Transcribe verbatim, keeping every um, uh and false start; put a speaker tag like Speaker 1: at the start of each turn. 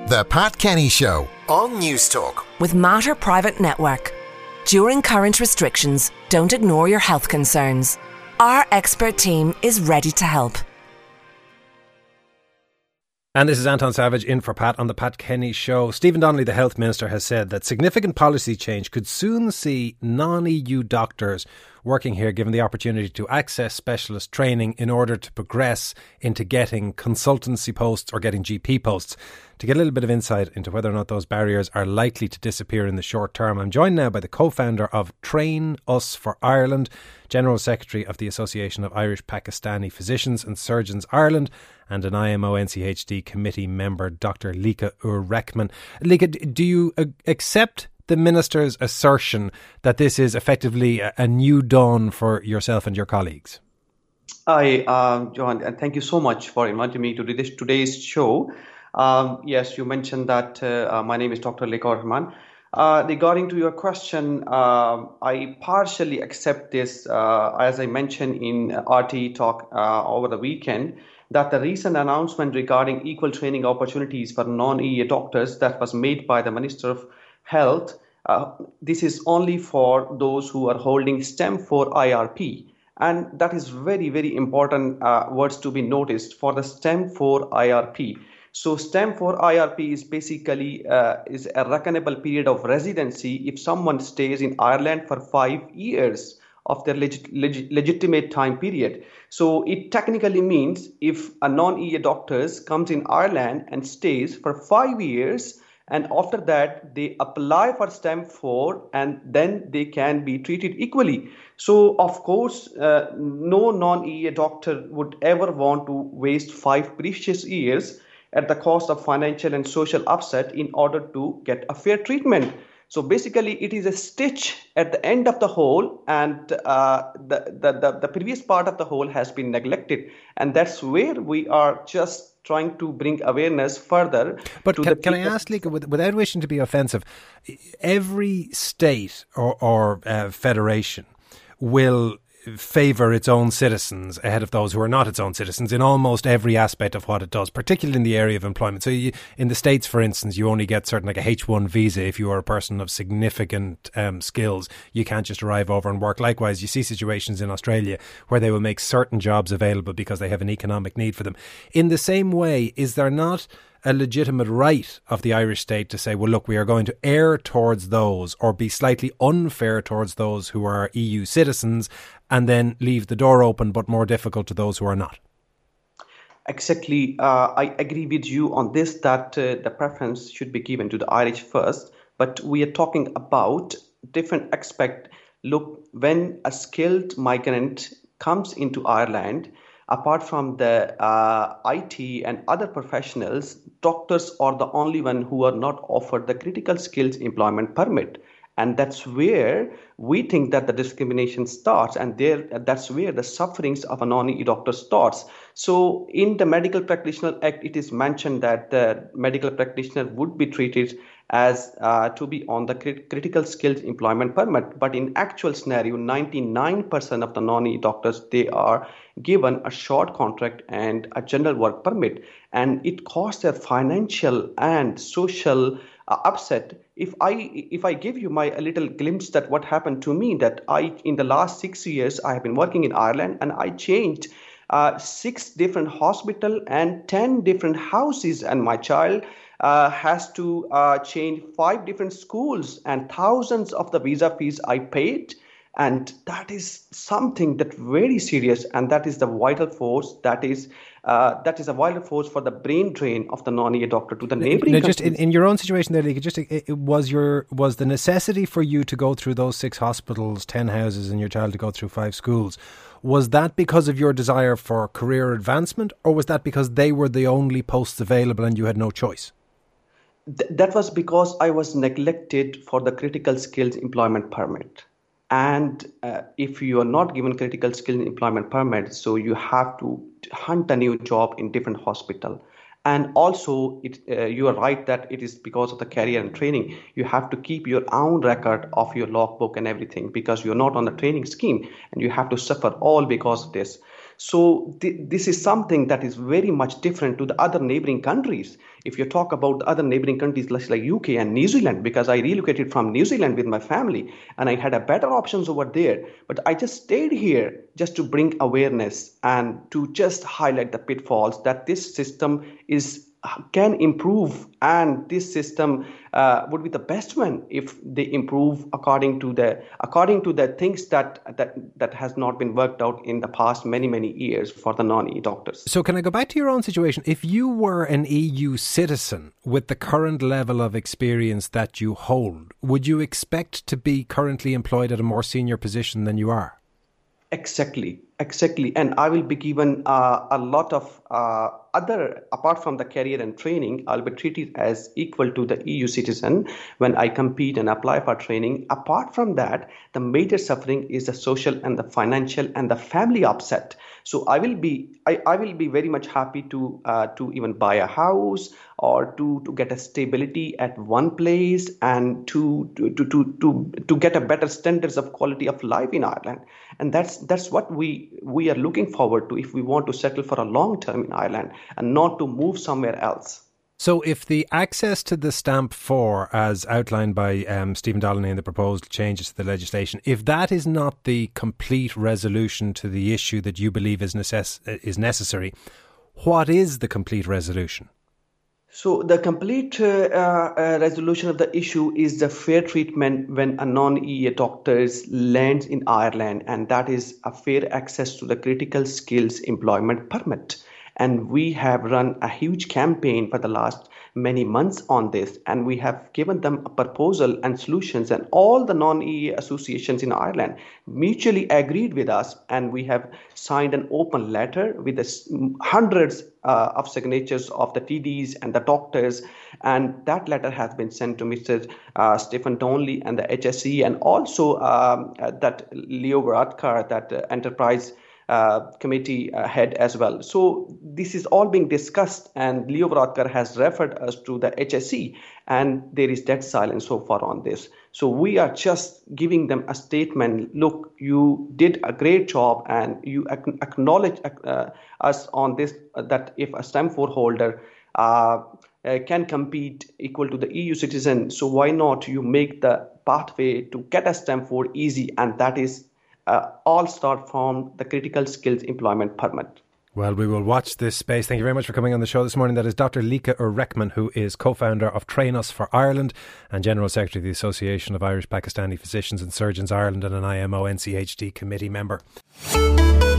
Speaker 1: The Pat Kenny Show on News Talk.
Speaker 2: With Mater Private Network. During current restrictions, don't ignore your health concerns. Our expert team is ready to help.
Speaker 3: And this is Anton Savage in for Pat on the Pat Kenny Show. Stephen Donnelly, the Health Minister, has said that significant policy change could soon see non-E U doctors working here given the opportunity to access specialist training in order to progress into getting consultancy posts or getting G P posts. To get a little bit of insight into whether or not those barriers are likely to disappear in the short term, I'm joined now by the co-founder of Train Us for Ireland, General Secretary of the Association of Irish Pakistani Physicians and Surgeons Ireland, and an I M O N C H D committee member, Doctor Lika Ur-Rehman. Lika, do you uh, accept the Minister's assertion that this is effectively a, a new dawn for yourself and your colleagues?
Speaker 4: Hi, uh, John, and thank you so much for inviting me to this today's show. Um, yes, you mentioned that uh, uh, my name is Doctor Lika Ur-Rehman. Uh, regarding to your question, uh, I partially accept this, uh, as I mentioned in R T E talk uh, over the weekend, that the recent announcement regarding equal training opportunities for non-E U doctors that was made by the Minister of Health, uh, this is only for those who are holding STEM four I R P. And that is very, very important uh, words to be noticed for the STEM four I R P. So STEM four I R P is basically uh, is a reckonable period of residency if someone stays in Ireland for five years of their legit, legit, legitimate time period. So it technically means if a non-E U doctor comes in Ireland and stays for five years, and after that they apply for STEM four, and then they can be treated equally. So of course, uh, no non-E U doctor would ever want to waste five precious years at the cost of financial and social upset in order to get a fair treatment. So basically, it is a stitch at the end of the hole, and uh, the, the, the, the previous part of the hole has been neglected. And that's where we are just trying to bring awareness further.
Speaker 3: But
Speaker 4: to
Speaker 3: can,
Speaker 4: the
Speaker 3: can I ask, Lika, without wishing to be offensive, every state or, or uh, federation will favour its own citizens ahead of those who are not its own citizens in almost every aspect of what it does, particularly in the area of employment. So you, in the States, for instance, you only get certain like a H one visa if you are a person of significant um, skills. You can't just arrive over and work. Likewise, you see situations in Australia where they will make certain jobs available because they have an economic need for them. In the same way, is there not a legitimate right of the Irish state to say, well, look, we are going to err towards those or be slightly unfair towards those who are E U citizens and then leave the door open but more difficult to those who are not?
Speaker 4: Exactly. Uh, I agree with you on this, that uh, the preference should be given to the Irish first. But we are talking about different aspect. Look, when a skilled migrant comes into Ireland, apart from the uh, I T and other professionals, doctors are the only one who are not offered the critical skills employment permit. And that's where we think that the discrimination starts, and there that's where the sufferings of a non-E U doctor starts. So in the Medical Practitioner Act, it is mentioned that the medical practitioner would be treated as uh, to be on the crit- critical skills employment permit. But in actual scenario, ninety-nine percent of the non-E U doctors, they are given a short contract and a general work permit. And it costs their financial and social uh, upset. If I if I give you my a little glimpse that what happened to me, that I in the last six years I have been working in Ireland, and I changed uh, six different hospital and ten different houses, and my child uh, has to uh, change five different schools, and thousands of the visa fees I paid. And that is something that very serious, and that is the vital force. That is uh, that is a vital force for the brain drain of the non-E U doctor to the neighbouring
Speaker 3: now, just in,
Speaker 4: countries.
Speaker 3: in your own situation there, Lika, just it, it was your was the necessity for you to go through those six hospitals, ten houses, and your child to go through five schools. Was that because of your desire for career advancement, or was that because they were the only posts available and you had no choice?
Speaker 4: Th- that was because I was neglected for the critical skills employment permit. And uh, if you are not given critical skill employment permit, so you have to hunt a new job in different hospital. And also, it, uh, you are right that it is because of the career and training. You have to keep your own record of your logbook and everything because you're not on the training scheme, and you have to suffer all because of this. So th- this is something that is very much different to the other neighboring countries. If you talk about other neighboring countries like U K and New Zealand, because I relocated from New Zealand with my family and I had a better options over there, but I just stayed here just to bring awareness and to just highlight the pitfalls that this system is can improve, and this system uh, would be the best one if they improve according to the according to the things that that that has not been worked out in the past many many years for the non-E doctors.
Speaker 3: So can I go back to your own situation? If you were an E U citizen with the current level of experience that you hold, would you expect to be currently employed at a more senior position than you are?
Speaker 4: Exactly, exactly. And I will be given uh, a lot of uh, other, apart from the career and training, I'll be treated as equal to the E U citizen when I compete and apply for training. Apart from that, the major suffering is the social and the financial and the family upset. So I will be, I, I will be very much happy to uh, to even buy a house or to, to get a stability at one place and to to, to to to to get a better standards of quality of life in Ireland. And that's that's what we we are looking forward to if we want to settle for a long term in Ireland and not to move somewhere else.
Speaker 3: So if the access to the Stamp four, as outlined by um, Stephen Donnelly in the proposed changes to the legislation, if that is not the complete resolution to the issue that you believe is, necess- is necessary, what is the complete resolution?
Speaker 4: So the complete uh, uh, resolution of the issue is the fair treatment when a non-E A doctor lands in Ireland, and that is a fair access to the critical skills employment permit. And we have run a huge campaign for the last many months on this, and we have given them a proposal and solutions, and all the non-E A associations in Ireland mutually agreed with us, and we have signed an open letter with the hundreds uh, of signatures of the T Ds and the doctors, and that letter has been sent to Mister Uh, Stephen Donnelly and the H S E, and also um, uh, that Leo Varadkar, that uh, enterprise Uh, committee uh, head as well. So this is all being discussed, and Leo Varadkar has referred us to the H S E, and there is dead silence so far on this. So we are just giving them a statement. Look, you did a great job, and you acknowledge uh, us on this, uh, that if a Stamp four holder uh, uh, can compete equal to the E U citizen, so why not you make the pathway to get a Stamp four easy, and that is Uh, all start from the critical skills employment permit.
Speaker 3: Well, we will watch this space. Thank you very much for coming on the show this morning. That is Doctor Lika Urekman, who is co-founder of Train Us for Ireland and General Secretary of the Association of Irish Pakistani Physicians and Surgeons Ireland, and an I M O N C H D committee member.